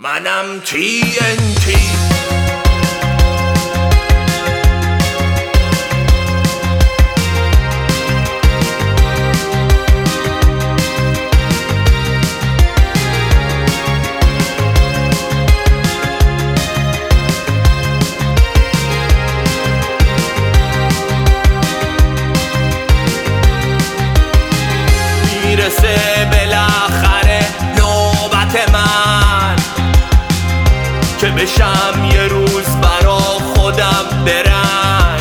منم TNT. میرسه بالاخره نوبت من که بشم یه روز برا خودم برنگ،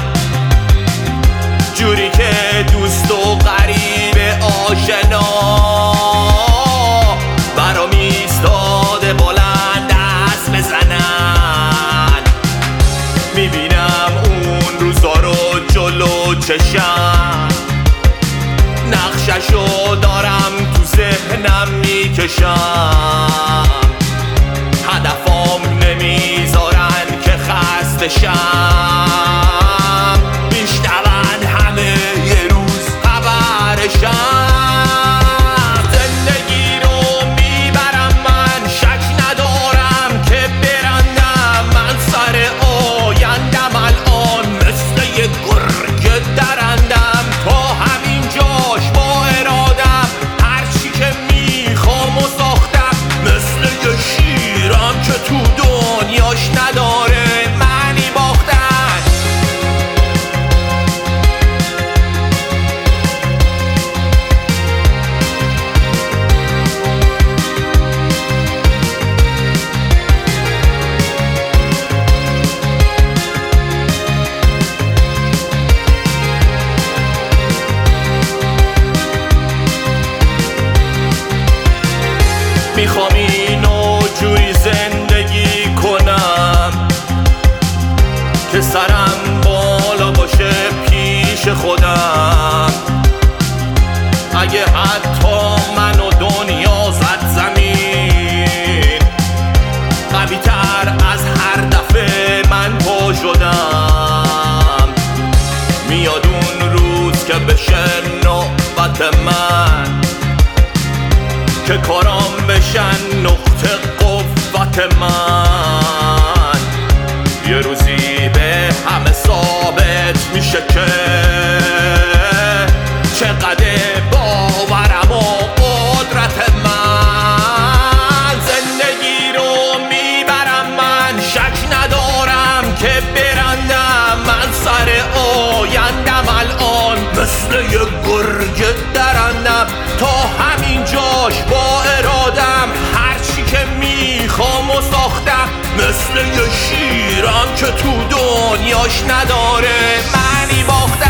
جوری که دوست و غریب آشنا برام ایستاده بلند دست بزنن. میبینم اون روزا رو جلو چشم، نقششو دارم تو ذهنم میکشم. هدفام نمیذارن که خسته شم، میشنون همه یه روز خبرشم. زندگی رو میبرم من، شک ندارم که برندم. من سر آیندم الان مثل یه گرگ درندم. تا همین جاش با ارادم، هرچی که میخوام و ساختم. مثل یه شیرم که تو دنیاش نداره معنی باختن. میخوام اینو جوری زندگی کنم که سرم بالا باشه پیش خودم. اگه حتی منو دنیا زد زمین، قوی تر از هر دفعه من پا شدم. میاد اون روز که بشه نوبت من، که کارام بشن نقطه قوت من. یه روزی به همه ثابت میشه که چقدر باورم و قدرت من. زندگی رو میبرم من، شک ندارم که برندم. من سر آیندم الان مثل یه گرگ درندم. تا همین جاش با ارادم، هرچی که میخوام و ساختم. مثل یه شیرم که تو دنیاش نداره معنی باختم.